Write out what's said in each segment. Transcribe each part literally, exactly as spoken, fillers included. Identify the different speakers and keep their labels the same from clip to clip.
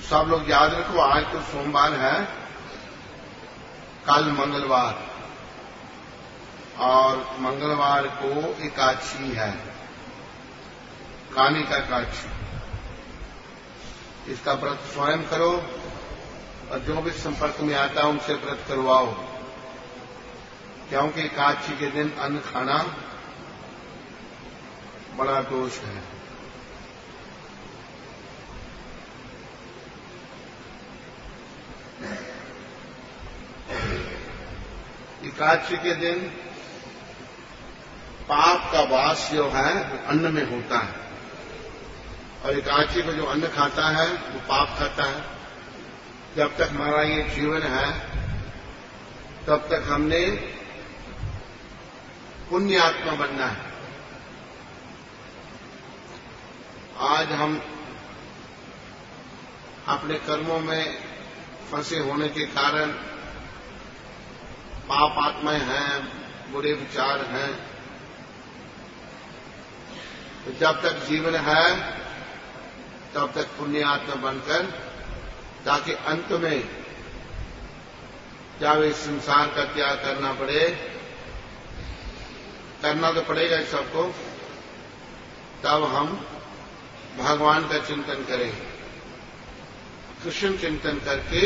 Speaker 1: सब लोग याद रखो, आज तो सोमवार है, कल मंगलवार, और मंगलवार को एकादशी है, कानी का एकादशी। इसका व्रत स्वयं करो और जो भी संपर्क में आता है उनसे व्रत करवाओ, क्योंकि एकादशी के दिन अन्न खाना बड़ा दोष है। एकादशी के दिन पाप का वास जो है वो अन्न में होता है, और एकादशी को जो अन्न खाता है वो पाप खाता है। जब तक हमारा ये जीवन है तब तक हमने पुण्य आत्मा बनना है। आज हम अपने कर्मों में फंसे होने के कारण पाप आत्माएं हैं, बुरे विचार हैं। तो जब तक जीवन है तब तक पुण्य आत्मा बनकर, ताकि अंत में जब इस संसार का त्याग करना पड़े, करना तो पड़ेगा सबको, तब हम भगवान का चिंतन करें, कृष्ण चिंतन करके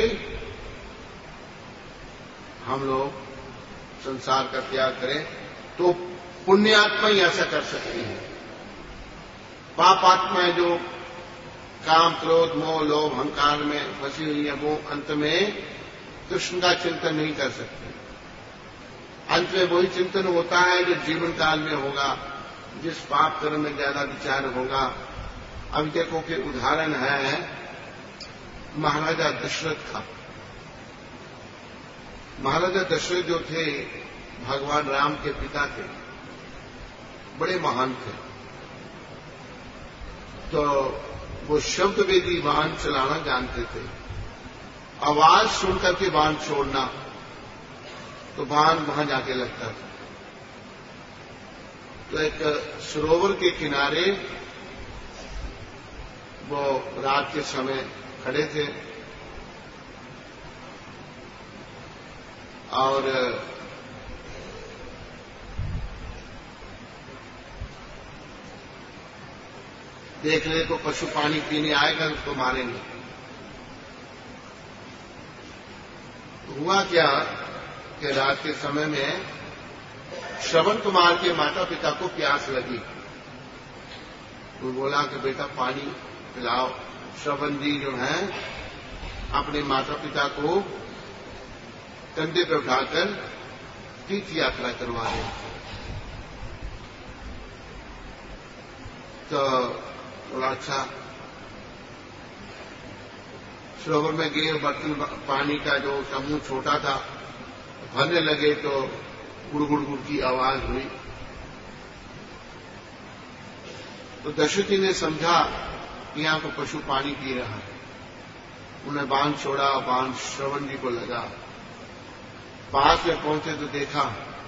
Speaker 1: हम लोग संसार का त्याग करें। तो पुण्यात्मा ही ऐसा कर सकती है। पाप आत्माएं जो काम, क्रोध, मोह, लोभ, अहंकार में फंसी हुई है, वो अंत में कृष्ण का चिंतन नहीं कर सकते। अंत में वही चिंतन होता है जो जीवन काल में होगा, जिस पाप कर्म में ज्यादा विचार होगा। अब देखो कि उदाहरण है महाराजा दशरथ का। महाराजा दशरथ जो थे भगवान राम के पिता थे, बड़े महान थे। तो वो शब्द वेदी बाण चलाना जानते थे। आवाज सुनकर के बाण छोड़ना, तो बाण वहां जाके लगता था। तो एक सरोवर के किनारे वो रात के समय खड़े थे और देख ले तो पशु पानी पीने आएगा, उसको मारेंगे। तो हुआ क्या कि रात के समय में श्रवण कुमार के माता पिता को प्यास लगी। तो बोला कि बेटा पानी पिलाओ। श्रवण जी जो हैं अपने माता पिता को कंधे पर उठाकर तीर्थ यात्रा करवा रहे। तो बोला अच्छा। सरोवर में गए, बर्तन पानी का जो समूह छोटा था भरने लगे, तो गुड़ गुड़ गुड़ की आवाज हुई। तो दशरथ जी ने समझा कि यहां को पशु पानी पी रहा है। उन्हें बांध छोड़ा, बांध श्रवण जी को लगा। पास में पहुंचे तो देखा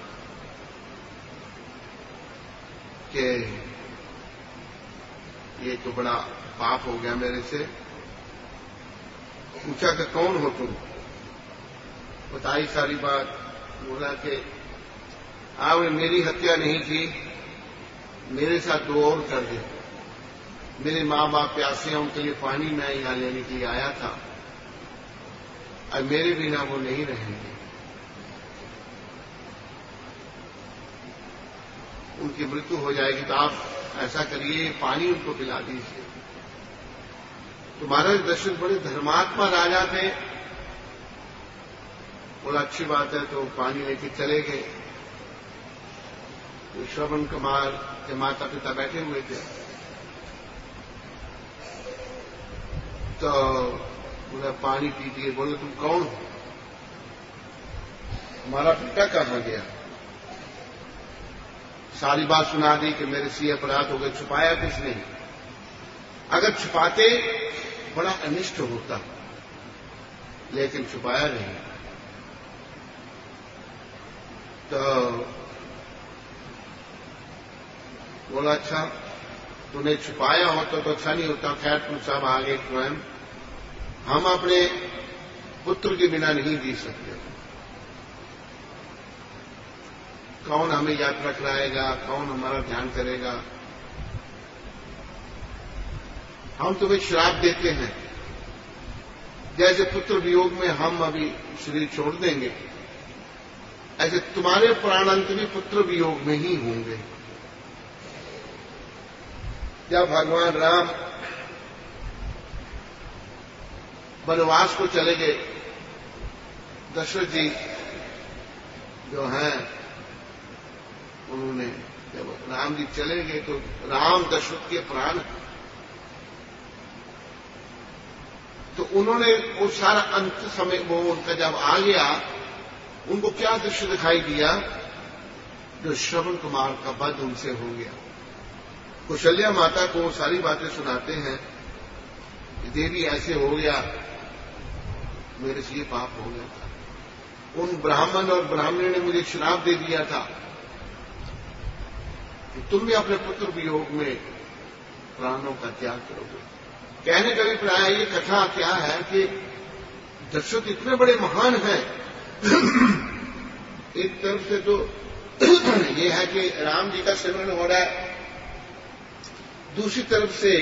Speaker 1: कि ये तो बड़ा पाप हो गया मेरे से। पूछा कि कौन हो तुम? बताई सारी बात। बोला कि आपने मेरी हत्या नहीं की, मेरे साथ दो और कर दे। मेरे माँ बाप प्यासे हैं, उनके लिए पानी मैं यहां लेने के लिए आया था, और मेरे बिना वो नहीं रहेंगे। उनकी मृत्यु हो जाएगी, तो आप ऐसा करिए, पानी उनको पिला दीजिए। तो महाराज दशरथ बड़े धर्मात्मा राजा थे। बोला अच्छी बात है। तो पानी लेके चले गए। तो श्रवण कुमार के माता पिता बैठे हुए थे। तो बोला पानी पीजिए। बोले तुम कौन हो? हमारा पिता कहां गया? सारी बात सुना दी कि मेरे से अपराध हो गए। छुपाया कुछ नहीं। अगर छुपाते बड़ा अनिष्ट होता, लेकिन छुपाया नहीं। तो बोला अच्छा, तूने छुपाया हो तो, तो अच्छा नहीं होता। खैर तुम सब आगे स्वयं हम अपने पुत्र के बिना नहीं जी सकते। कौन हमें यात्रा कराएगा, कौन हमारा ध्यान करेगा। हम तुम्हें श्राप देते हैं, जैसे पुत्र वियोग में हम अभी शरीर छोड़ देंगे, ऐसे तुम्हारे प्राणांत भी पुत्र वियोग में ही होंगे। जब भगवान राम वनवास को चले गए, दशरथ जी जो हैं उन्होंने, जब राम जी चले गए तो राम दशरथ के प्राण, तो उन्होंने वो सारा अंत समय वो उनका जब आ गया, उनको क्या दृश्य दिखाई दिया, जो श्रवण कुमार का वध उनसे हो गया। कौशल्या माता को सारी बातें सुनाते हैं कि देवी ऐसे हो गया, मेरे से ये पाप हो गया था, उन ब्राह्मण और ब्राह्मणी ने मुझे श्राप दे दिया था कि तुम भी अपने पुत्र वियोग में प्राणों का त्याग करोगे। कहने का भी प्राय ये कथा क्या है कि दशरथ इतने बड़े महान हैं। एक तरफ से तो ये है कि राम जी का सिमरन हो रहा है, दूसरी तरफ से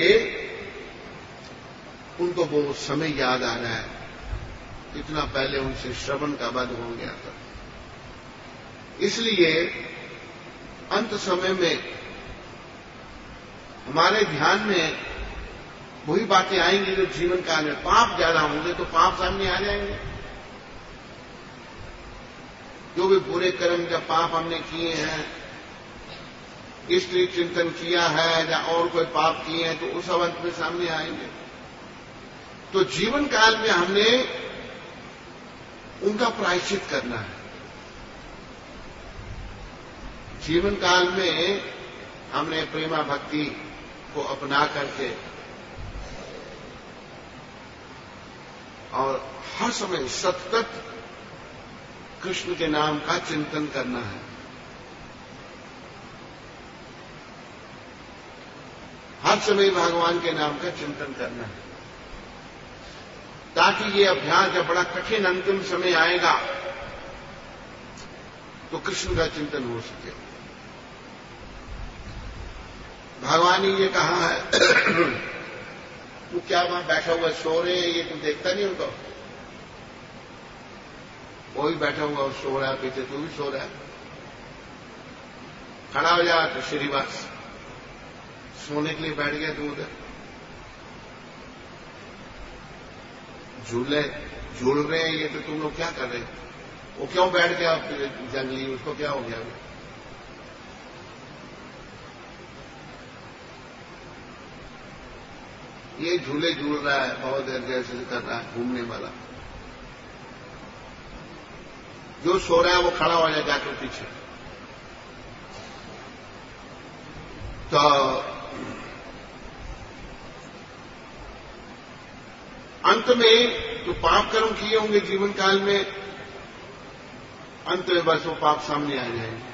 Speaker 1: उनको वो समय याद आ रहा है, इतना पहले उनसे श्रवण का वध हो गया था। इसलिए अंत समय में हमारे ध्यान में वही बातें आएंगी जो जीवन काल में पाप ज्यादा होंगे तो पाप सामने आ जाएंगे। जो भी बुरे कर्म या पाप हमने किए हैं, स्त्री चिंतन किया है या और कोई पाप किए हैं, तो उस अंत में सामने आएंगे। तो जीवन काल में हमने उनका प्रायश्चित करना है। जीवन काल में हमने प्रेमा भक्ति को अपना करके और हर समय सतत कृष्ण के नाम का चिंतन करना है। हर समय भगवान के नाम का चिंतन करना है, ताकि ये अभ्यास जब बड़ा कठिन अंतिम समय आएगा तो कृष्ण का चिंतन हो सके। भगवान ने ये कहा है वो क्या वहां बैठा हुआ सो रहे हैं, ये तुम देखता नहीं उनको, वो भी बैठा हुआ सो रहा है, पीछे तू भी सो रहा है, खड़ा हो जा। तो श्रीवास सोने के लिए बैठ गया, तू उधर झूले झूल रहे हैं, ये तो तुम लोग क्या कर रहे हैं? वो क्यों बैठ गया जंगली, उसको क्या हो गया? ये झूले झूल रहा है, बहुत देर जैसे कर रहा है घूमने वाला। जो सो रहा है वो खड़ा हो जाए जाकर पीछे। तो अंत में जो पाप कर्म किए होंगे जीवन काल में, अंत में बस वो पाप सामने आ जाएंगे।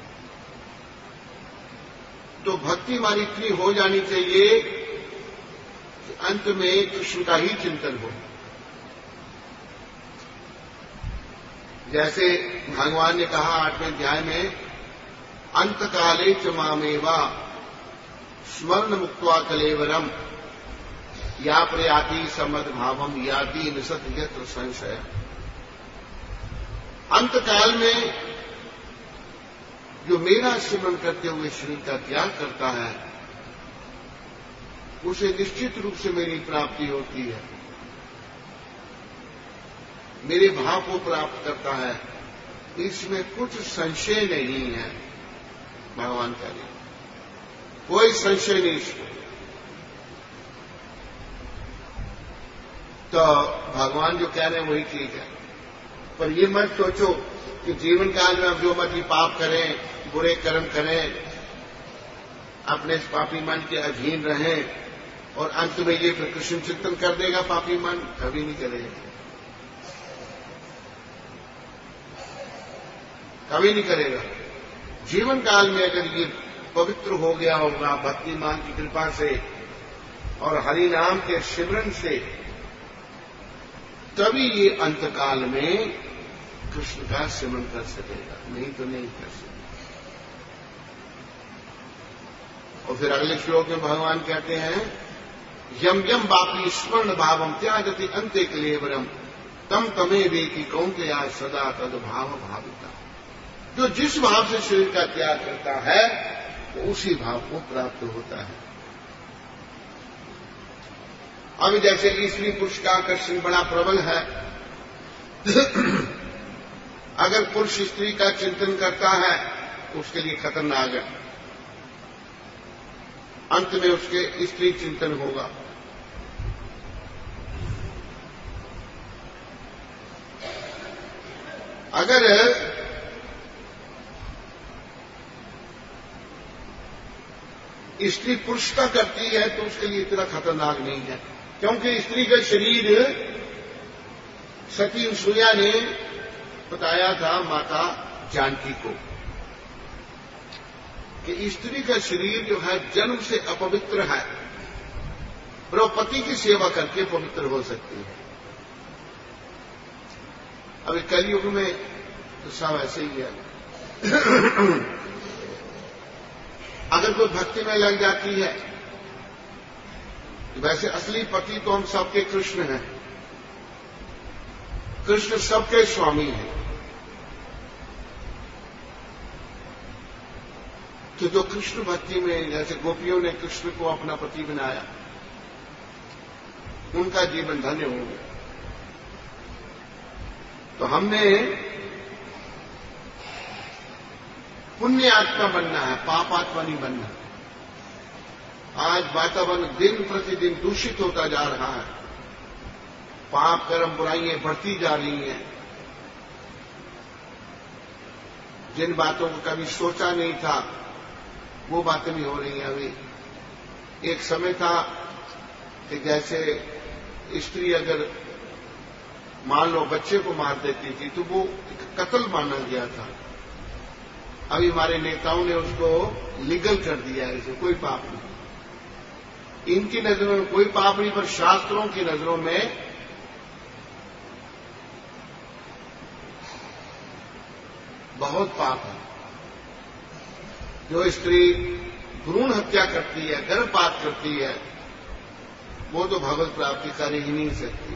Speaker 1: तो भक्ति हमारी इतनी हो जानी चाहिए कि अंत में कृष्ण का ही चिंतन हो। जैसे भगवान ने कहा आठवें अध्याय में, अंतकाले च मामेवा स्मरण मुक्त्वा कलेवरम या प्रयाति समद भावम याति निसत यत्र संशय। अंतकाल में जो मेरा स्मरण करते हुए शरीर का त्याग करता है, उसे निश्चित रूप से मेरी प्राप्ति होती है, मेरे भाव को प्राप्त करता है, इसमें कुछ संशय नहीं है। भगवान कह रहे कोई संशय नहीं इसमें। तो भगवान जो कह रहे हैं वही ठीक है, पर ये मत सोचो कि जीवन काल में अब जो मर्जी पाप करें, बुरे कर्म करें, अपने इस पापी मन के अधीन रहें और अंत में ये फिर कृष्ण चिंतन कर देगा पापी मन, कभी नहीं करेगा, कभी नहीं करेगा। जीवन काल में अगर ये पवित्र हो गया होगा भक्तिमान की कृपा से और हरि नाम के सिमरन से, तभी ये अंतकाल में कृष्ण का सेवन कर सकेगा, नहीं तो नहीं कर सकेगा। और फिर अगले श्लोक में भगवान कहते हैं, यम यम बापी स्मरण भावम त्यागति अंत्य क्लेवरम तम तमे वेति कौन्तेया सदा तद भाव भाविता। जो जिस भाव से शरीर का त्याग करता है वो उसी भाव को प्राप्त होता है। अब जैसे कि स्त्री पुरुष का आकर्षण बड़ा प्रबल है, अगर पुरुष स्त्री का चिंतन करता है तो उसके लिए खतरनाक है, अंत में उसके स्त्री चिंतन होगा। अगर स्त्री पुरुष का करती है तो उसके लिए इतना खतरनाक नहीं है, क्योंकि स्त्री का शरीर सती अनसुईया ने बताया था माता जानकी को कि स्त्री का शरीर जो है जन्म से अपवित्र है, पर वो पति की सेवा करके पवित्र हो सकती है। अभी कलयुग में तो सब ऐसे ही है। अगर कोई भक्ति में लग जाती है, वैसे असली पति तो हम सबके कृष्ण हैं, कृष्ण सबके स्वामी हैं। तो जो कृष्ण भक्ति में, जैसे गोपियों ने कृष्ण को अपना पति बनाया, उनका जीवन धन्य हो गया। तो हमने पुण्य आत्मा बनना है, पाप आत्मा नहीं बनना। आज वातावरण दिन प्रतिदिन दूषित होता जा रहा है, पाप कर्म बुराइयां बढ़ती जा रही हैं। जिन बातों को कभी सोचा नहीं था वो बातें भी हो रही हैं। अभी एक समय था कि जैसे स्त्री अगर मान लो बच्चे को मार देती थी तो वो कत्ल माना गया था। अभी हमारे नेताओं ने उसको लीगल कर दिया है, इसे कोई पाप नहीं। इनकी नजरों में कोई पाप नहीं, पर शास्त्रों की नजरों में बहुत पाप है। जो स्त्री भ्रूण हत्या करती है, गर्भपात करती है, वो तो भगवत प्राप्ति कर ही नहीं सकती।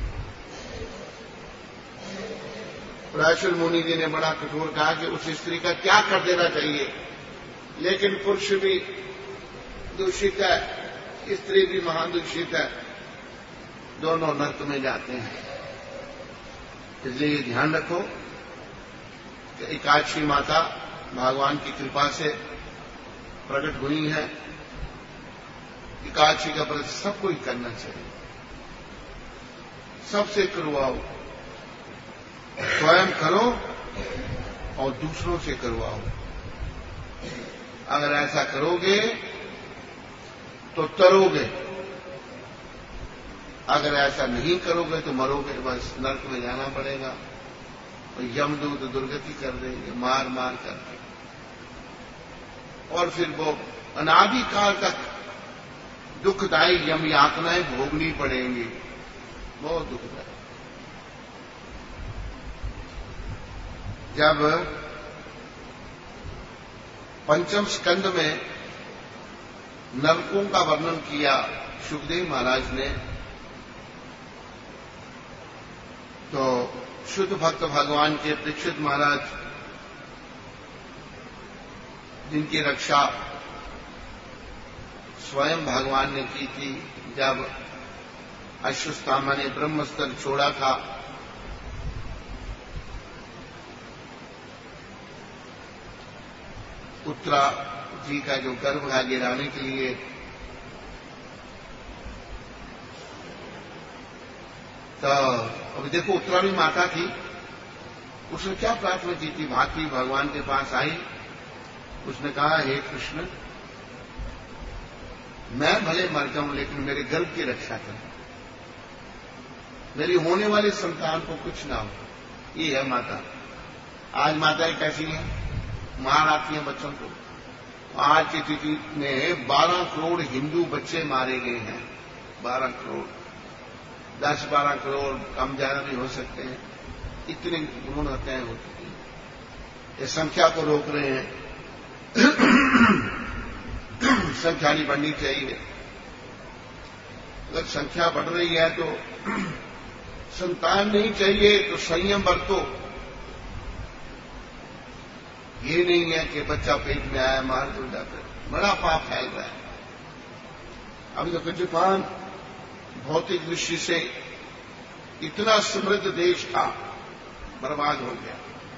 Speaker 1: पराशर मुनि जी ने बड़ा कठोर कहा कि उस स्त्री का क्या कर देना चाहिए, लेकिन पुरुष भी दूषित है, स्त्री भी महादूषित है, दोनों नरक में जाते हैं। इसलिए ध्यान रखो कि एकादशी माता भगवान की कृपा से प्रकट हुई है। एकादशी का व्रत सबको ही करना चाहिए, सबसे करवाओ, स्वयं करो और दूसरों से करवाओ। अगर ऐसा करोगे तो तरोगे, अगर ऐसा नहीं करोगे तो मरोगे, बस नरक में जाना पड़ेगा। और यमदूत दुर्गति कर देंगे मार मार करके, और फिर वो अनादिकाल तक दुखदायी यम यातनाएं भोगनी पड़ेंगी, बहुत दुखदायी। जब पंचम स्कंद में नरकों का वर्णन किया सुखदेव महाराज ने, तो शुद्ध भक्त भगवान के परीक्षित महाराज, जिनकी रक्षा स्वयं भगवान ने की थी, जब अश्वत्थामा ने ब्रह्मस्त्र छोड़ा था, उत्तरा जी का जो गर्भ है गिराने के लिए, तो अब देखो उत्तरा भी माता थी, उसने क्या प्रार्थना की थी? भांति भगवान के पास आई, उसने कहा, हे कृष्ण, मैं भले मर जाऊं लेकिन मेरे गर्भ की रक्षा कर, मेरी होने वाली संतान को कुछ ना हो। ये है माता। आज माताएं कैसी हैं? मार आती हैं बच्चों को। आज की तिथि में बारह करोड़ हिंदू बच्चे मारे गए हैं, बारह करोड़। दस बारह करोड़ कम ज्यादा भी हो सकते हैं, इतनी भ्रूण हत्याएं हो चुकी हैं। ये संख्या को रोक रहे हैं। संख्या नहीं बढ़नी चाहिए। अगर संख्या बढ़ रही है तो संतान नहीं चाहिए तो संयम बरतो। ये नहीं है कि बच्चा पेट में आया मार दो जाकर, बड़ा पाप फैल रहा है। अब देखो जापान भौतिक दृष्टि से इतना समृद्ध देश था, बर्बाद हो गया।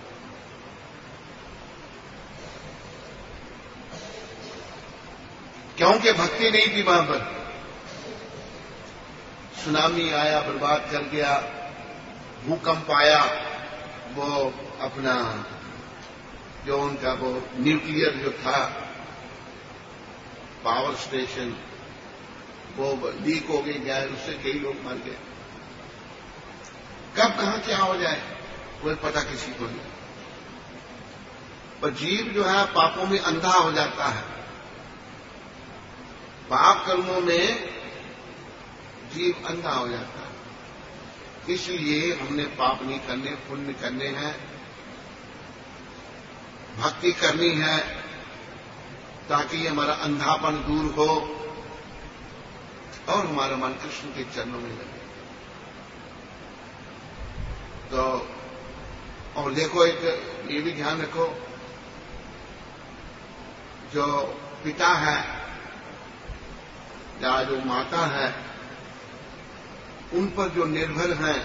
Speaker 1: क्योंकि भक्ति नहीं थी वहां पर। सुनामी आया, बर्बाद कर गया। भूकंप आया, वो अपना जो उनका वो न्यूक्लियर जो था पावर स्टेशन, वो लीक हो गई गैस, उससे कई लोग मर गए। कब कहां क्या हो जाए कोई पता किसी को नहीं। पर जीव जो है पापों में अंधा हो जाता है। पाप कर्मों में जीव अंधा हो जाता है। इसलिए हमने पाप नहीं करने, पुण्य करने हैं, भक्ति करनी है, ताकि हमारा अंधापन दूर हो और हमारा मन कृष्ण के चरणों में लगे। तो और देखो, एक ये भी ध्यान रखो, जो पिता है या जो माता है, उन पर जो निर्भर हैं,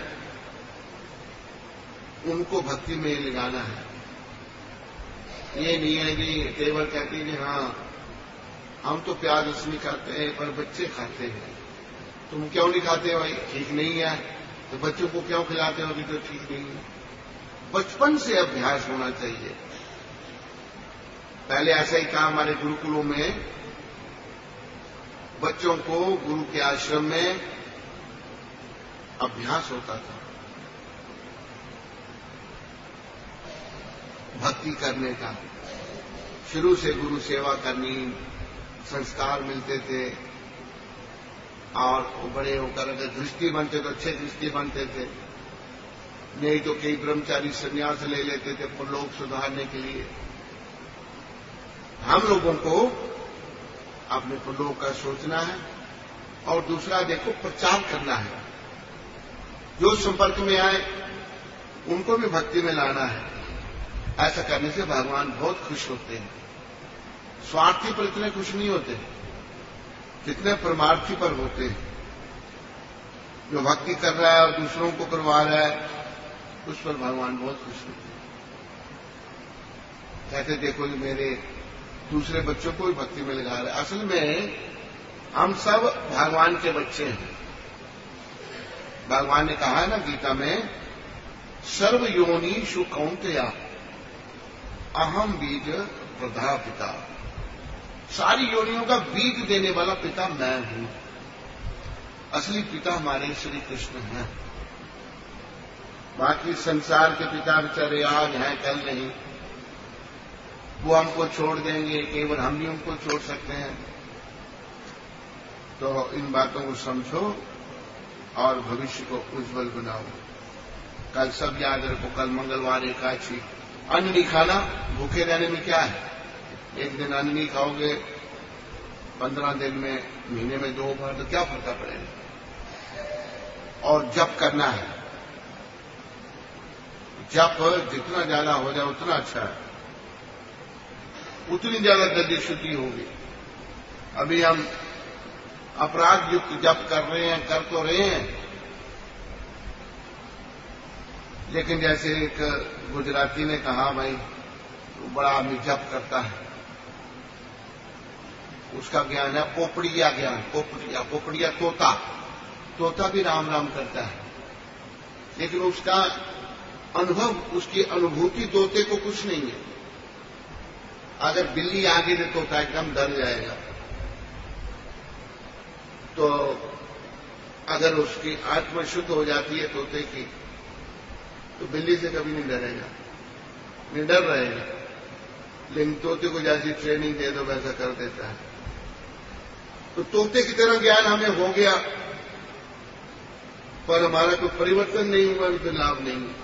Speaker 1: उनको भक्ति में लगाना है। ये नहीं है कि केवल कहती है कि हाँ हम तो प्याज रसनी खाते हैं पर बच्चे खाते हैं, तुम क्यों नहीं खाते भाई? ठीक नहीं है तो बच्चों को क्यों खिलाते हो कि तो ठीक नहीं है। बचपन से अभ्यास होना चाहिए। पहले ऐसा ही था हमारे गुरुकुलों में, बच्चों को गुरु के आश्रम में अभ्यास होता था भक्ति करने का। शुरू से गुरु सेवा करनी, संस्कार मिलते थे, और वो बड़े होकर अगर दृष्टि बनते तो अच्छे दृष्टि बनते थे, नहीं तो कई ब्रह्मचारी संन्यास ले लेते थे लोग सुधारने के लिए। हम लोगों को अपने पुलों का सोचना है, और दूसरा देखो प्रचार करना है। जो संपर्क में आए उनको भी भक्ति में लाना है। ऐसा करने से भगवान बहुत खुश होते हैं। स्वार्थी पर इतने खुश नहीं होते जितने परमार्थी पर होते हैं। जो भक्ति कर रहा है और दूसरों को करवा रहा है, उस पर भगवान बहुत खुश होते हैं। कहते देखो ये मेरे दूसरे बच्चों को भी भक्ति में लगा रहे हैं। असल में हम सब भगवान के बच्चे हैं। भगवान ने कहा है ना गीता में, सर्व योनिषु कौन्तेय अहम बीज प्रधा पिता। सारी योनियों का बीज देने वाला पिता मैं हूं। असली पिता हमारे श्री कृष्ण हैं। बाकी संसार के पिता बेचारे आज हैं कल नहीं, वो हमको छोड़ देंगे, केवल हम भी उनको छोड़ सकते हैं। तो इन बातों को समझो और भविष्य को उज्जवल बनाओ। कल सब याद रखो, कल मंगलवार एकादशी। अन्न नहीं खाना, भूखे रहने में क्या है? एक दिन अन्न नहीं खाओगे, पंद्रह दिन में, महीने में दो बार, तो क्या फर्क पड़ेगा। और जप करना है। जप जितना ज्यादा हो जाए उतना अच्छा है, उतनी ज्यादा गति शुद्धि होगी। अभी हम अपराध युक्त जप कर रहे हैं, कर तो रहे हैं, लेकिन जैसे एक गुजराती ने कहा, भाई तो बड़ा आदमी जप करता है, उसका ज्ञान है पोपड़िया ज्ञान। पोपड़िया पोपड़िया तोता तोता भी राम राम करता है, लेकिन उसका अनुभव, उसकी अनुभूति तोते को कुछ नहीं है। अगर बिल्ली आगे से तोता एकदम डर जाएगा, तो अगर उसकी आत्मा शुद्ध हो जाती है तोते की, तो बिल्ली से कभी नहीं डरेगा, निडर रहेगा। लेकिन तोते को जैसी ट्रेनिंग दे दो वैसा कर देता है। तो तोते की तरह ज्ञान हमें हो गया, पर हमारा कोई परिवर्तन नहीं हुआ, तो लाभ नहीं है।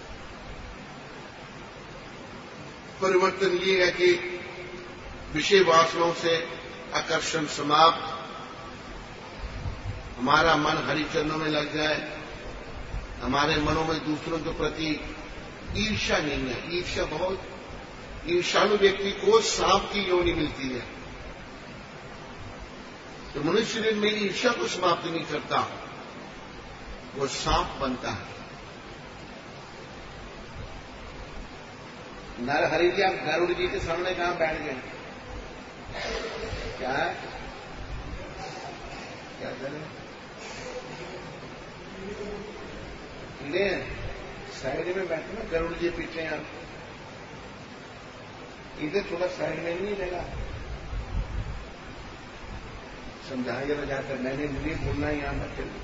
Speaker 1: परिवर्तन ये है कि विषय वासनाओं से आकर्षण समाप्त, हमारा मन हरि चरणों में लग जाए, हमारे मनों में दूसरों के प्रति ईर्ष्या नहीं है। ईर्ष्या बहुत, ईर्ष्यालु व्यक्ति को सांप की योनि मिलती है। तो मनुष्य शरीर में ईर्ष्या को समाप्त नहीं करता, वो सांप बनता है। नर हरि जी, आप गरुड़ जी के सामने कहां बैठ गए? क्या है, क्या करें? कीड़े साइड में बैठे ना, गरुड़ जी पीछे आप इधर थोड़ा साइड में नहीं लगा। समझाया जरा जाकर, मैंने मुझे बोलना यहां मत चलिए।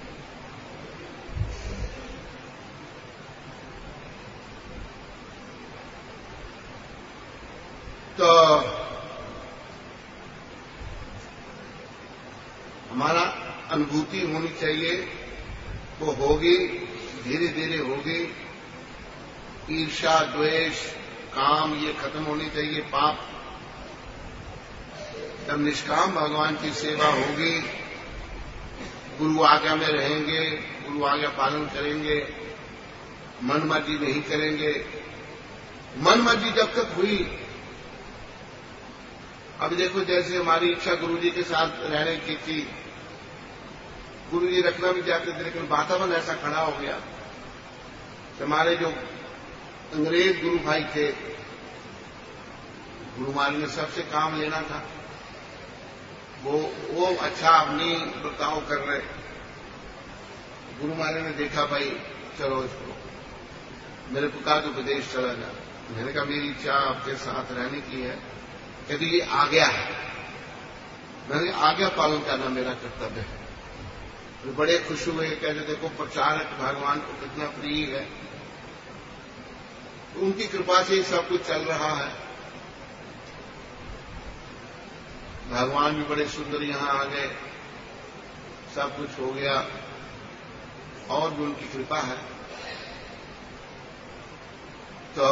Speaker 1: तो हमारा अनुभूति होनी चाहिए, वो होगी, धीरे धीरे होगी। ईर्ष्या, द्वेष, काम ये खत्म होनी चाहिए, पाप। जब निष्काम भगवान की सेवा होगी, गुरु आज्ञा में रहेंगे, गुरु आज्ञा पालन करेंगे, मन मर्जी नहीं करेंगे। मन मर्जी जब तक हुई, अब देखो जैसे हमारी इच्छा गुरु जी के साथ रहने की थी, गुरु जी रखना भी चाहते थे, लेकिन वातावरण ऐसा खड़ा हो गया। हमारे जो अंग्रेज गुरु भाई थे, गुरु महाराज ने सबसे काम लेना था, वो वो अच्छा अपनी बर्ताव कर रहे। गुरु महाराज ने देखा, भाई चलो इसको, मेरे को कहा तो विदेश चला जा। मैंने कहा मेरी इच्छा आपके साथ रहने की है। कहते ये आज्ञा है। मैंने आज्ञा पालन करना मेरा कर्तव्य है। तो बड़े खुश हुए, कहते देखो प्रचारक भगवान को कितना प्रिय है, उनकी कृपा से ही सब कुछ चल रहा है। भगवान भी बड़े सुंदर यहां आ गए, सब कुछ हो गया, और भी उनकी कृपा है। तो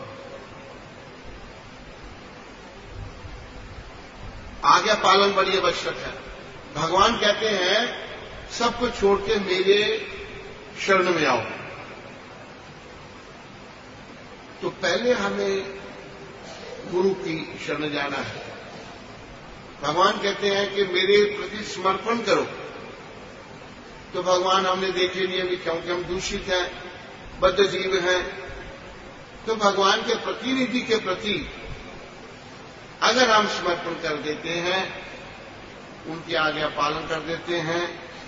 Speaker 1: आज्ञा पालन बड़ी आवश्यक है। भगवान कहते हैं सब कुछ छोड़ के मेरे शरण में आओ। तो पहले हमें गुरु की शरण जाना है। भगवान कहते हैं कि मेरे प्रति समर्पण करो। तो भगवान हमने देखे नहीं अभी, क्योंकि हम दूषित हैं, बद्ध जीव हैं। तो भगवान के प्रतिनिधि के प्रति अगर हम समर्पण कर देते हैं, उनकी आज्ञा पालन कर देते हैं,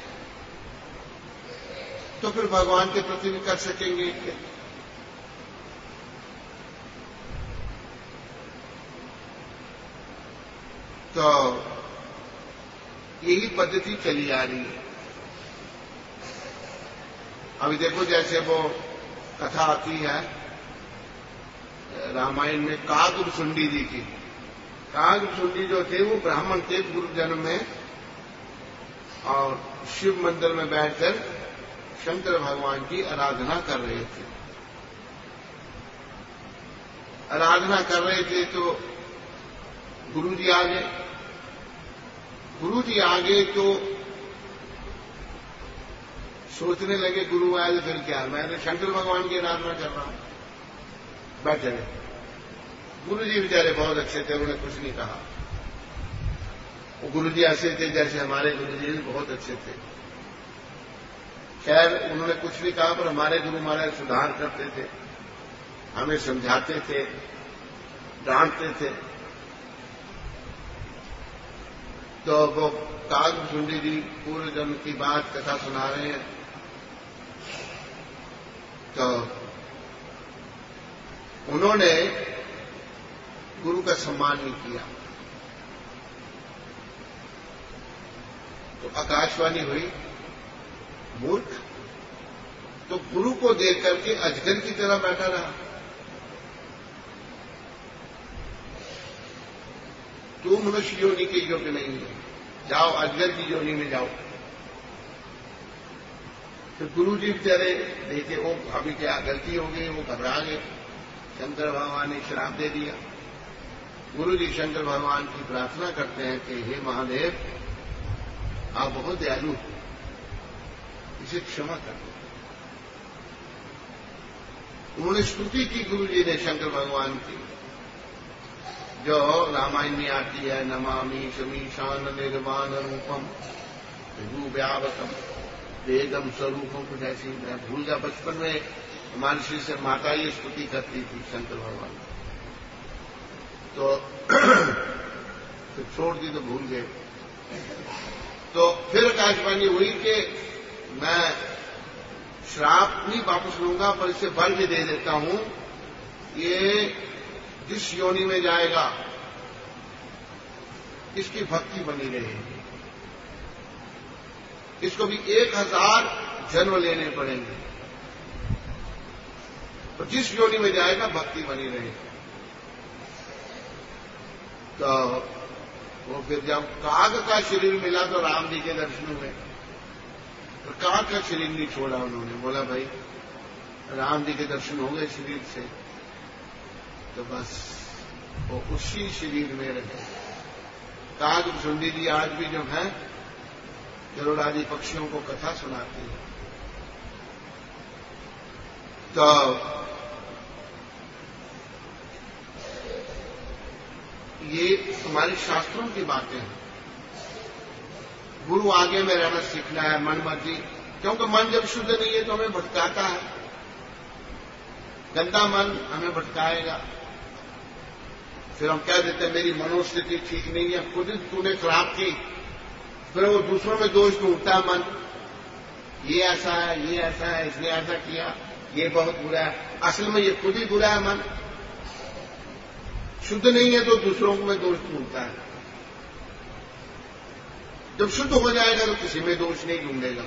Speaker 1: तो फिर भगवान के प्रति भी कर सकेंगे। तो यही पद्धति चली आ रही है। अभी देखो जैसे वो कथा आती है रामायण में कागभुसुंडी जी की। कागभुसुंडी जो थे वो ब्राह्मण थे पूर्व जन्म में, और शिव मंदिर में बैठकर शंकर भगवान की आराधना कर रहे थे। आराधना कर रहे थे तो गुरु जी आ गए। गुरु जी आ गए तो सोचने लगे गुरु आए तो फिर क्या, मैं तो शंकर भगवान की आराधना कर रहा हूं। बैठे रहे। गुरु जी बेचारे बहुत अच्छे थे, उन्होंने कुछ नहीं कहा। वो गुरु जी ऐसे थे जैसे हमारे गुरु जी भी बहुत अच्छे थे। खैर उन्होंने कुछ नहीं कहा, पर हमारे गुरु महाराज सुधार करते थे, हमें समझाते थे, डांटते थे। तो वो कागभुसुंडी जी पूर्व जन्म की बात कथा सुना रहे हैं। तो उन्होंने गुरु का सम्मान नहीं किया। तो आकाशवाणी हुई, मूर्ख, तो गुरु को देख करके अजगर की तरह बैठा रहा। तू मनुष्य योनि के योग्य नहीं है, जाओ अजगर की योनि में जाओ। तो गुरु जी बेचारे देखे वो अभी क्या गलती हो गई, वो घबरा गए। शंकर भगवान ने श्राप दे दिया। गुरु जी शंकर भगवान की प्रार्थना करते हैं कि हे महादेव, आप बहुत दयालु, इसे क्षमा कर दो। उन्होंने स्तुति की गुरु जी ने शंकर भगवान की, जो रामायण में आती है, नमामि शमीशान निर्वाण रूपम व्यावतम वेदम स्वरूपम, कुछ ऐसी। मैं भूल गया, बचपन में हमारे श्री से माता ये स्तुति करती थी शंकर भगवान, तो तो छोड़ दी तो भूल गए। तो फिर आकाशवाणी हुई कि मैं श्राप नहीं वापस लूंगा, पर इसे वर भी दे देता हूं, ये जिस योनि में जाएगा इसकी भक्ति बनी रहेगी, इसको भी एक हजार जन्म लेने पड़ेंगे, तो जिस योनि में जाएगा भक्ति बनी रहेगी। तो वो फिर जब काग का शरीर मिला तो राम जी के दर्शन हुए, तो काग का शरीर नहीं छोड़ा उन्होंने। बोला भाई राम जी के दर्शन हो गए शरीर से, तो बस वो उसी शरीर में रहे। काग सुंदी जी आज भी जो है गरुड़ आदि पक्षियों को कथा सुनाती है। तो ये हमारे शास्त्रों की बातें हैं। गुरु आगे में रहना सीखना है, मन मर्जी, क्योंकि मन जब शुद्ध नहीं है तो हमें भटकाता है। गंदा मन हमें भटकाएगा, फिर हम कह देते हैं मेरी मनोस्थिति ठीक नहीं है, खुद ही तूने खराब की, फिर वो दूसरों में दोष ढूंढता है मन, ये ऐसा है, ये ऐसा है, इसने ऐसा किया, ये बहुत बुरा है। असल में ये खुद ही बुरा है मन, शुद्ध नहीं है तो दूसरों में दोष ढूंढता है। जब शुद्ध हो जाएगा तो किसी में दोष नहीं ढूंढेगा।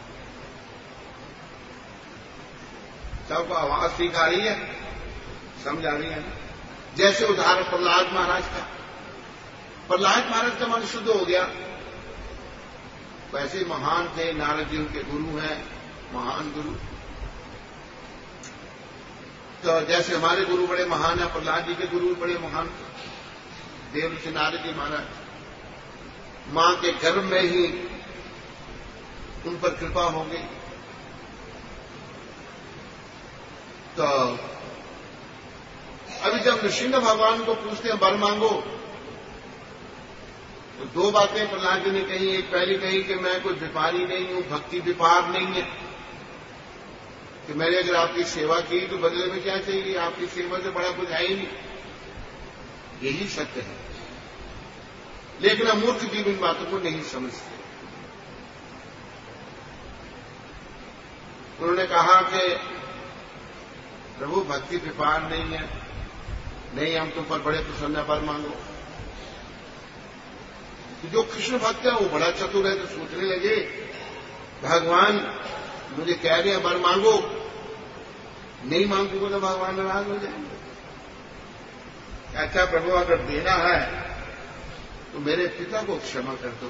Speaker 1: सबको आवाज ठीक आ रही है, समझ आ रही है ना? जैसे उदाहरण प्रहलाद महाराज का, प्रहलाद महाराज का मन शुद्ध हो गया, वैसे महान थे, नारद जी उनके गुरु हैं, महान गुरु। तो जैसे हमारे गुरु बड़े महान है, प्रहलाद जी के गुरु बड़े महान थे, देव ऋषि नारद जी महाराज। मां के गर्भ में ही उन पर कृपा हो गई। तो अभी जब नृसिंह भगवान को पूछते हैं वर मांगो, तो दो बातें प्रहलाद जी ने कही। एक पहली कही कि मैं कोई व्यापारी नहीं हूं, भक्ति व्यापार नहीं है, कि मैंने अगर आपकी सेवा की तो बदले में क्या चाहिए, आपकी सेवा से बड़ा कुछ है ही नहीं, यही सत्य है। लेकिन हम मूर्ख जीव इन बातों को नहीं समझते। उन्होंने कहा कि प्रभु भक्ति व्यापार नहीं है, नहीं हम तुम पर बड़े प्रसन्न वर मांगो। तो जो कृष्ण भक्त है वो बड़ा चतुर है, तो सोचने लगे भगवान मुझे कह रहे हैं वर मांगो, नहीं मांगूंगा तो भगवान नाराज हो जाएंगे। अच्छा प्रभु अगर देना है तो मेरे पिता को क्षमा कर दो,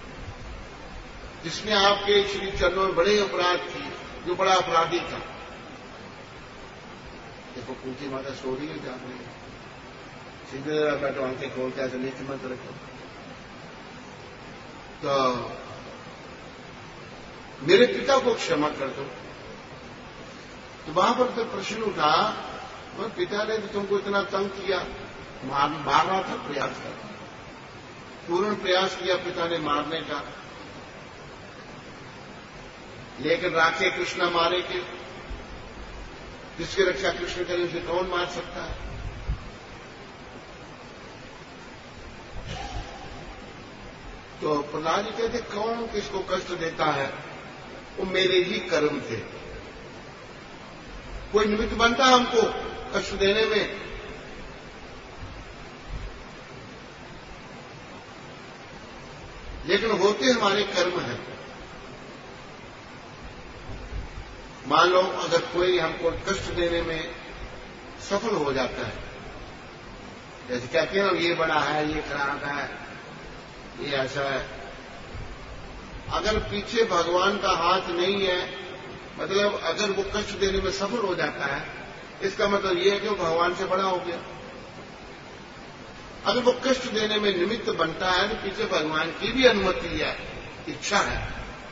Speaker 1: जिसने आपके श्री चरणों में बड़े अपराध किए, जो बड़ा अपराधी था। देखो पूछी माता सो रही है, जान रही है, सीधे बैठो आंखें खोलते ऐसे नीचे मत रखो। तो मेरे पिता को क्षमा कर दो। तो वहां पर तो प्रश्न उठा, और पिता ने तो तुमको इतना तंग किया, मार मारना था, प्रयास कर पूर्ण प्रयास किया पिता ने मारने का, लेकिन राखे कृष्ण मारे के, जिसकी रक्षा कृष्ण करे उसे कौन मार सकता है। तो प्रहलाद जी कहते कौन किसको कष्ट देता है, वो मेरे ही कर्म थे। कोई निमित्त बनता हमको कष्ट देने में, लेकिन होते हमारे कर्म हैं। मान लो अगर कोई हमको कष्ट देने में सफल हो जाता है, जैसे कहते हैं ना ये बड़ा है, ये खराब है, ये ऐसा है, अगर पीछे भगवान का हाथ नहीं है मतलब अगर वो कष्ट देने में सफल हो जाता है, इसका मतलब ये है कि वो भगवान से बड़ा हो गया। अगर वो कष्ट देने में निमित्त बनता है तो पीछे भगवान की भी अनुमति है, इच्छा है।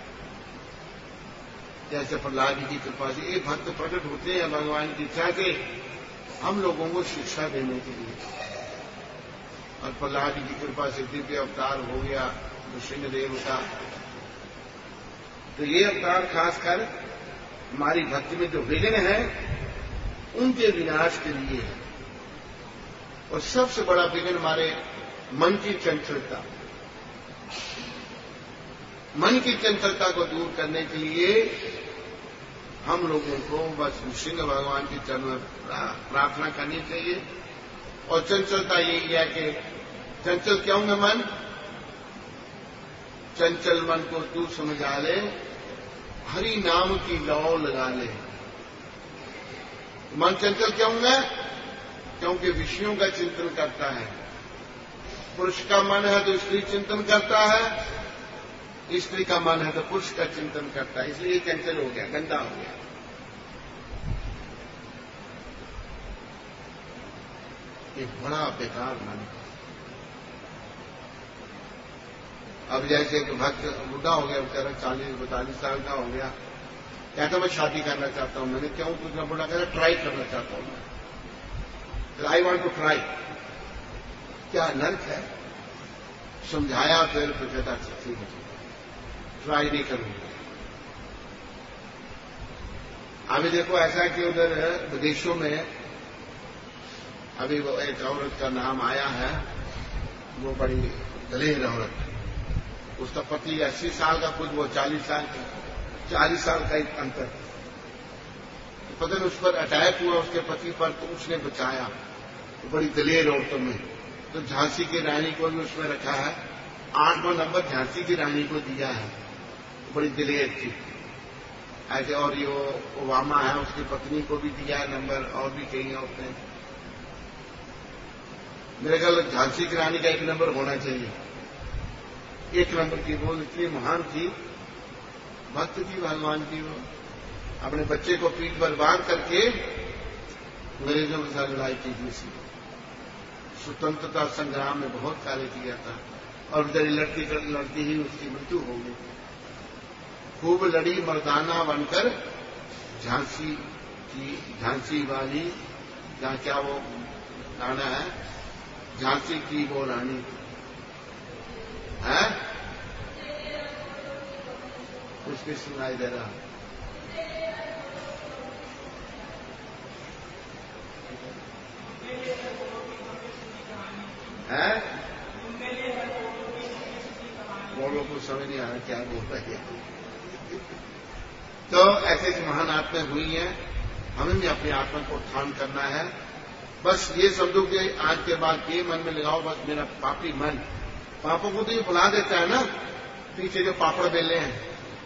Speaker 1: जैसे प्रहलाद जी की कृपा से एक भक्त प्रकट होते हैं भगवान की इच्छा से हम लोगों को शिक्षा देने के लिए, और प्रहलाद जी की कृपा से दिव्य अवतार हो गया नृसिंहदेव का। तो ये अवतार खासकर हमारी भक्ति में जो विघ्न है उनके विनाश के लिए है। और सबसे बड़ा विघ्न हमारे मन की चंचलता, मन की चंचलता को दूर करने के लिए हम लोगों को बस नृसिंह भगवान के चरण में प्रार्थना करनी चाहिए। और चंचलता यही है कि चंचल क्यों है मन? चंचल मन को तू समझा ले, हरि नाम की लौ लगा ले। मन चंचल क्यों है? क्योंकि विषयों का चिंतन करता है। पुरुष का मन है तो स्त्री चिंतन करता है, स्त्री का मन है तो पुरुष का चिंतन करता है, इसलिए चंचल हो गया, गंदा हो गया। एक बड़ा बेकार मन। अब जैसे कि भक्त बुढ़ा हो गया, बेचारा चालीस बतालीस साल का हो गया, कहता मैं शादी करना चाहता हूं। मैंने क्यों? दूसरा बुढ़ा कह रहा ट्राई करना चाहता हूं मैं, आई वॉन्ट टू ट्राई। क्या नर्क है? समझाया फिर तो कहता ठीक है, ट्राई नहीं करूंगा। अभी देखो ऐसा कि उधर विदेशों में अभी वो एक औरत का नाम आया है, वो बड़ी दलेर औरत, उसका पति अस्सी साल का, कुछ वो चालीस साल का, चालीस साल का एक अंतर। पता नहीं उस पर अटैक हुआ उसके पति पर, तो उसने बचाया, तो बड़ी दलेर औरतों में। तो झांसी की रानी को भी उसमें रखा है, आठवां नंबर झांसी की रानी को दिया है, तो बड़ी दलेर थी ऐसे। और ये ओबामा है, उसकी पत्नी को भी दिया है नंबर, और भी कई औरतें। मेरे ख्याल झांसी की रानी का एक नंबर होना चाहिए, एक नंबर की। वो इतनी महान थी, भक्त थी भगवान की। वो अपने बच्चे को पीठ पर बांध करके अंग्रेजों के साथ लड़ाई की थी, स्वतंत्रता संग्राम में बहुत कार्य किया था। और बेचारी लड़ती लड़ती ही उसकी मृत्यु हो गई। खूब लड़ी मर्दाना बनकर झांसी की, झांसी वाली, जहां क्या वो गाना है, झांसी की वो रानी है, उसकी सुनाई दे रहा है। वो लोग को समझ नहीं आ रहा क्या बोल रहे हैं। तो ऐसे महान आत्माएं हुई हैं, हमें भी अपनी आत्मा को उत्थान करना है। बस ये समझो कि आज के बाद ये मन में लगाओ, बस मेरा पापी मन, पापों को तो ये भुला देता है ना। पीछे जो पापड़ बेले हैं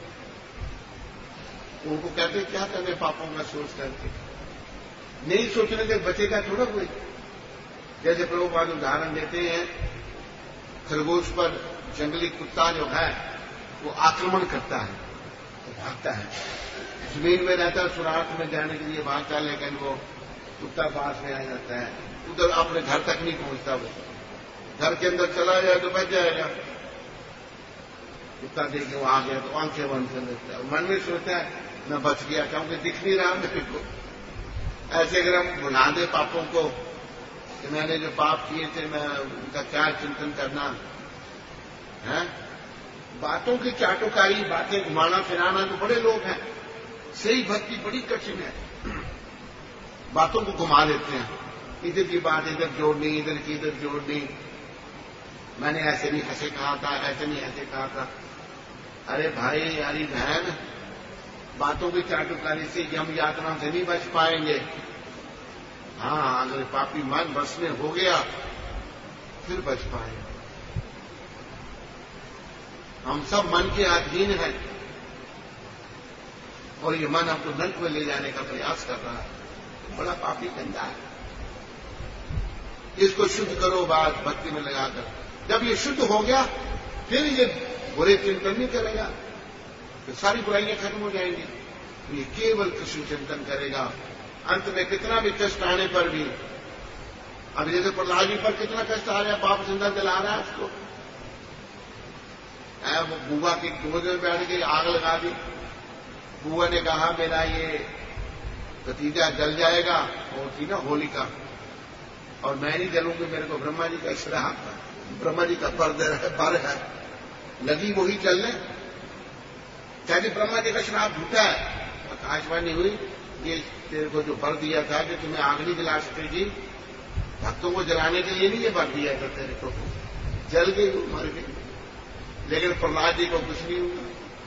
Speaker 1: उनको कहते क्या करने पापों का सोच करके, नहीं सोचने से बचेगा थोड़ा कोई। जैसे प्रभुपाद उदाहरण देते हैं, खरगोश पर जंगली कुत्ता जो है वो आक्रमण करता है, तो भागता है, जमीन में रहता है, सुराख में जाने के लिए भागता है, लेकिन वो कुत्ता पास में आ जाता है, उधर अपने घर तक नहीं पहुंचता। वो घर के अंदर चला जाए तो बच जाएगा। कुत्ता देख के वो आ गया तो आंखें बंद कर देता है, मन में सोचता है मैं बच गया, क्योंकि दिख नहीं रहा मेरे को। ऐसे अगर हम भुला दे पापों को कि मैंने जो पाप किए थे मैं उनका क्या चिंतन करना है। बातों की चाटुकारी, बातें घुमाना फिराना तो बड़े लोग हैं, सही भक्ति बड़ी कठिन है। बातों को घुमा देते हैं, इधर की बात इधर जोड़नी, इधर की इधर जोड़नी। मैंने ऐसे नहीं ऐसे कहा था, ऐसे नहीं ऐसे कहा था। अरे भाई, यारी बहन, बातों की चाटुकारी से यम यातना से नहीं बच पाएंगे। हाँ, अगर पापी मन बस में हो गया फिर बच पाएंगे। हम सब मन के अधीन हैं और ये मन हमको नरक में ले जाने का प्रयास कर रहा है, बड़ा पापी गंदा है। इसको शुद्ध करो बात भक्ति में लगाकर। जब ये शुद्ध हो गया फिर ये बुरे चिंतन नहीं करेगा, तो सारी बुराइयां खत्म हो जाएंगी। ये केवल कृष्ण चिंतन करेगा। अंत में कितना भी कष्ट आने पर भी, अभी जैसे प्रहलाद जी पर कितना कष्ट आ रहा है, पाप चिंता जला रहा है उसको, वो बुआ की गोद में बैठ के आग लगा दी। बुआ ने कहा मेरा ये भतीजा जल जाएगा, वो थी ना होलिका, और मैं नहीं जलूंगी, मेरे को ब्रह्मा जी का श्राप, ब्रह्मा जी का पर है, लगी वही चलने। चाहे ब्रह्मा जी का श्राप झूठा है, आकाशवाणी हुई ये तेरे को जो वर दिया था कि तुम्हें आग नहीं जला सकेगी, भक्तों को जलाने के लिए नहीं ये वर दिया था तेरे को, जल गई मर गई। लेकिन प्रहलाद जी को कुछ नहीं हुआ,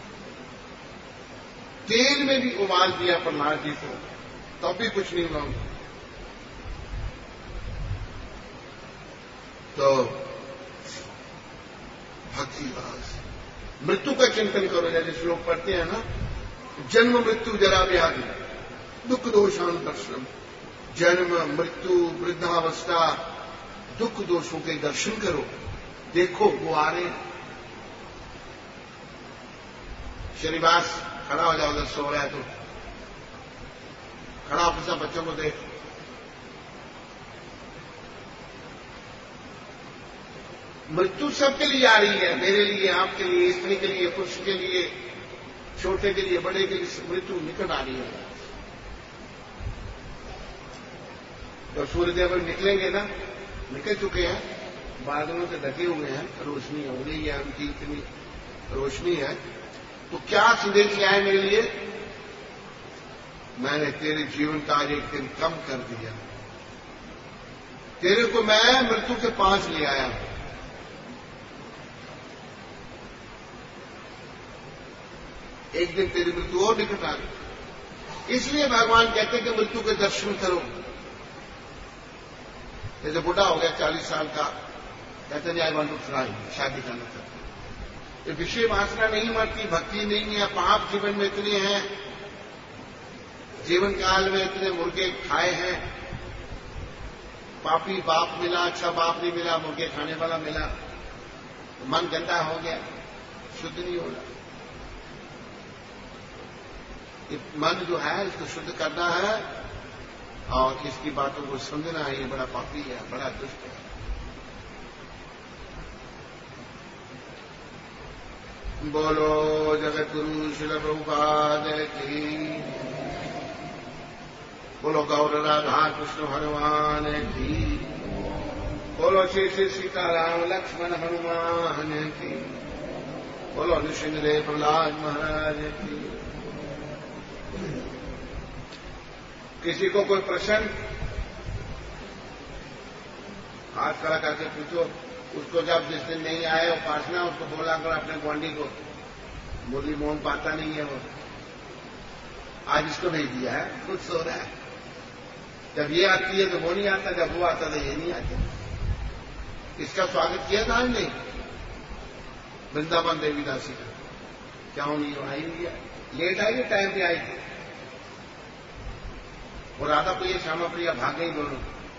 Speaker 1: तेल में भी उबाल दिया प्रहलाद जी को, तब तो भी कुछ नहीं हुआ। तो भक्ति वास, मृत्यु का चिंतन करो, जैसे श्लोक पढ़ते हैं ना, जन्म मृत्यु जरा व्याधि दुख दोषान दर्शन, जन्म मृत्यु वृद्धावस्था दुख दोषों के दर्शन करो, देखो वो आ रहे। श्रीवास खड़ा हो जाओ, उधर सो रहा है तो खड़ा होकर सब बच्चों को देख, मृत्यु सबके लिए आ रही है, मेरे लिए, आपके लिए, स्त्री के लिए, पुरुष के लिए, छोटे के लिए, बड़े के लिए, मृत्यु निकट आ रही है। तो सूर्यदेव निकलेंगे ना, निकल चुके हैं, बादलों से ढके हुए हैं, रोशनी हो रही है, उनकी इतनी रोशनी है। तो क्या संदेश आए मेरे लिए, मैंने तेरे जीवन का आज एक दिन कम कर दिया, तेरे को मैं मृत्यु के पास ले आया हूं। एक दिन तेरी मृत्यु और निकट आ गई, इसलिए भगवान कहते हैं कि मृत्यु के दर्शन करो। जैसे बुढ़ा हो गया चालीस साल का, कहते हैं आई वांट टू फ्राई, शादी करना चाहते, ये विषय वासना नहीं मरती, भक्ति नहीं है, पाप जीवन में इतने हैं, जीवन काल में इतने मुर्गे खाए हैं, पापी बाप मिला, अच्छा बाप नहीं मिला, मुर्गे खाने वाला मिला, तो मन गंदा हो गया, शुद्ध नहीं हो रहा। ये मन जो है इसको शुद्ध करना है और इसकी बातों को समझना है, ये बड़ा पापी है, बड़ा दुष्ट है। बोलो जगत गुरु श्रील प्रभुपाद की, बोलो गौर राधा कृष्ण भगवान की, बोलो श्री श्री सीताराम लक्ष्मण हनुमान की, बोलो नृसिंहदेव प्रहलाद महाराज की। किसी को कोई प्रश्न, हाथ खड़ा करके पूछो। उसको जब जिस दिन नहीं आए उपासना, उसको बोला कर अपने ग्वांडी को, मुरली मोहन पाता नहीं है वो, आज इसको नहीं दिया है, खुद सो रहा है। जब ये आती है तो वो नहीं आता, जब वो आता तो ये नहीं आता। इसका स्वागत किया था आज नहीं, वृंदावन देवी दासी का, क्या नहीं आई हुई है, लेट आई, टाइम पे आई थी। और राधा प्रिय श्यामा प्रिया भाग गई दोनों।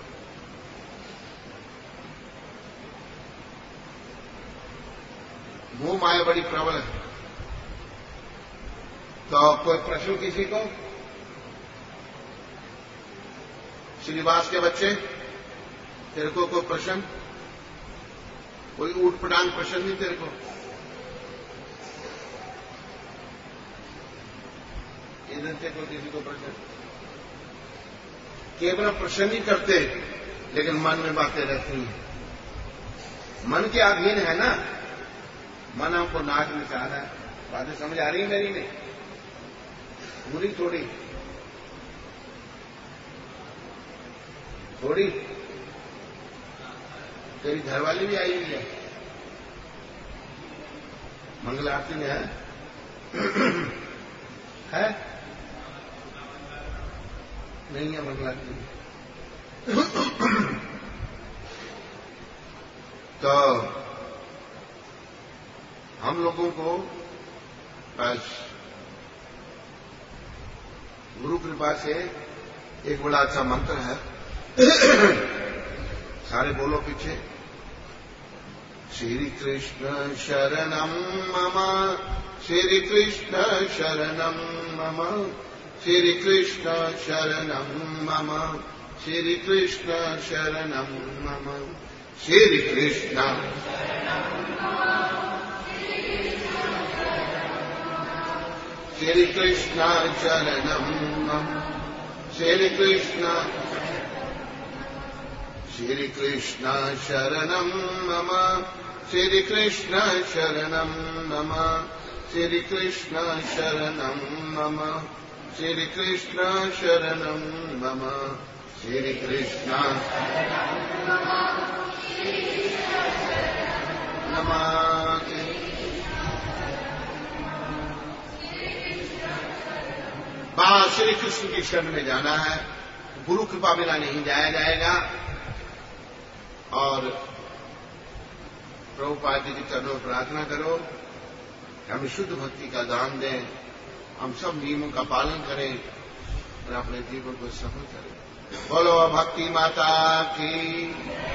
Speaker 1: मोह माया बड़ी प्रबल है। तो कोई प्रश्न किसी को? श्रीनिवास के बच्चे, तेरे को कोई प्रश्न, कोई ऊट पटांग प्रश्न नहीं तेरे को? इधर से कोई किसी को प्रश्न? केवल प्रश्न नहीं करते, लेकिन मन में बातें रहती हैं। मन के अधीन है ना, मन हमको नाच नचा रहा है। बातें समझ आ रही है मेरी? नहीं बुरी थोड़ी थोड़ी तेरी घरवाली भी आई हुई है, मंगल आरती में है है नहीं है मंगल आरती में। तो हम लोगों को बस गुरु कृपा से एक बड़ा अच्छा मंत्र है, सारे बोलो पीछे। श्री कृष्ण शरणम मम, श्री कृष्ण शरणम मम, श्री कृष्ण शरणं मम श्री कृष्ण शरणं मम श्री कृष्ण श्री कृष्ण शरणं मम श्री कृष्ण श्री कृष्ण शरणं मम श्री कृष्ण शरणं मम श्री कृष्ण शरणं मम श्री कृष्ण शरणं मम श्री कृष्ण नमामि। बाहर श्री कृष्ण की शरण में जाना है, गुरु कृपा बिना नहीं जाया जाएगा। और प्रभुपाद जी के चरणों में प्रार्थना करो कि हमें शुद्ध भक्ति का दान दें, हम सब नियमों का पालन करें और अपने जीवन को सफल करें। बोलो भक्ति माता की।